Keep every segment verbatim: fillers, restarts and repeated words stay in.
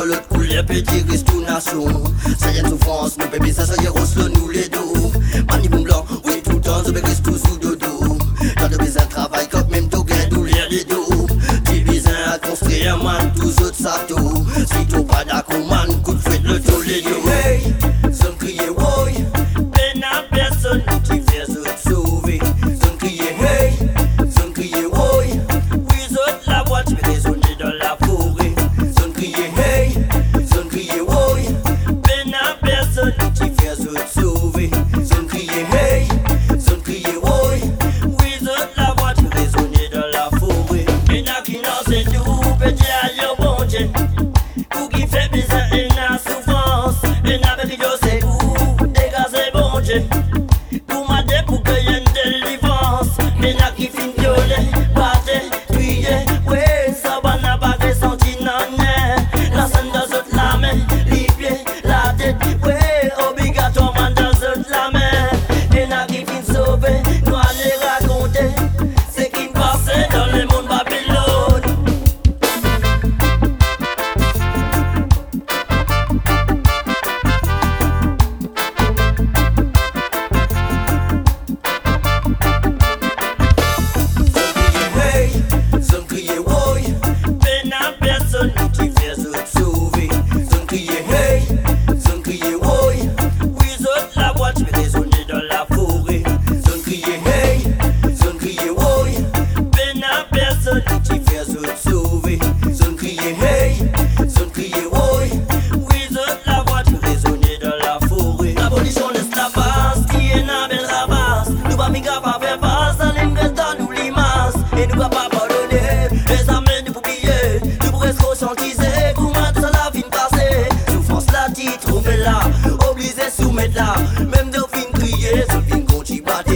l'autre couleur petit risque tout nation. Ça y a de souffrance, nous bébés ça ça y est rose nous les dos. Mani boum blanc, oui tout le temps, je bébés tout sous dodo. Dans de besoin travail comme même tout gain douleur les dos. T'es besoin à construire man, tous autres ça tout. Si t'as pas d'accord man, coup de fouet le tout les dos. Hey, son crier woy, ben à personne qui fait se sauver. Son crier hey, son crier woy, oui autres la voiture résonner dans la forêt. Son crier hey, son crier woy, ben à personne qui fait se sauver. Son crier hey, son crier woy, oui autres la voiture résonner dans la forêt. Et n'a qui n'en sait tout, petit aïe bon Dieu. Pour qui fait bizarre et n'a souffrance. Et n'a pas de c'est pour dégager bon Dieu. Pour m'aider pour que y ait une délivrance. Et n'a qui fin violer, battre, tuer. Ouais, ça va n'a pas de senti non. La scène dans toute la main, les pieds, la tête. Ouais, obligatoirement dans toute la main. Et n'a qui fin sauver, nous allez raconter ce qui passe dans le monde Babylone. Son crier woy, ben à personne qui fait se sauver. Son crier hey, son crier woy, oui autres la voiture résonner dans la forêt. Son crier hey, son crier woy, ben à personne qui fait se sauver. Son crier hey, son crier woy, oui autres la voiture résonner dans la forêt. L'abolition de l'esclavage qui est na belle rabasse. Nous pas migra pas faire face à l'imgresse dans nous limaces. Et nous va pas pardonner, les amènes nous oublier. Nous pourrons se conscientiser, comment tout ça la fin passer. Souffrance la titre, trouver là, obligé soumettre là. Même de fin crier, seul fin continue battre.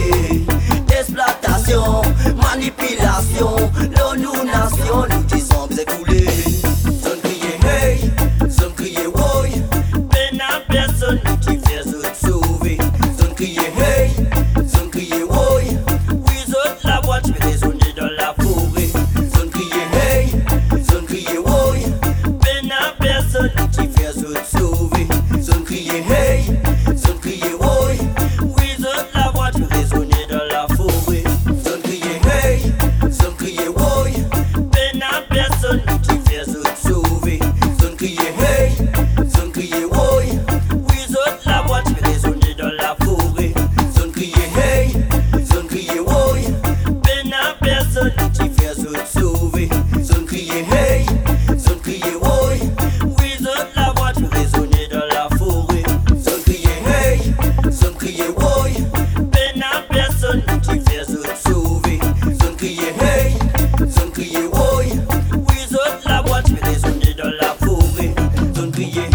Exploitation, manipulation, l'onunation, nous qui sommes écoulés. Son crier hey, son crier woy, ben à personne qui fait se sauver. Son crier hey, son crier woy, oui autres la voiture résonner dans la forêt. Son crier hey, son crier woy, ben à personne qui fait se sauver. Son crier hey, son crier woy, oui autres la voiture résonner dans la forêt. Son crier hey, son crier woy, ben à personne qui fait se sauver. Son crier hey, son crier woy, oui autres la voiture résonner dans la forêt. Son crier hey, son crier woy, ben à personne qui fait se sauver. Son crier hey, son crier woy, oui autres la voiture résonner dans la forêt. Son crier hey, son crier woy, ben à personne qui fait se sauver. Son crier hey, son crier woy, oui autres la voiture résonner dans la forêt. Son crier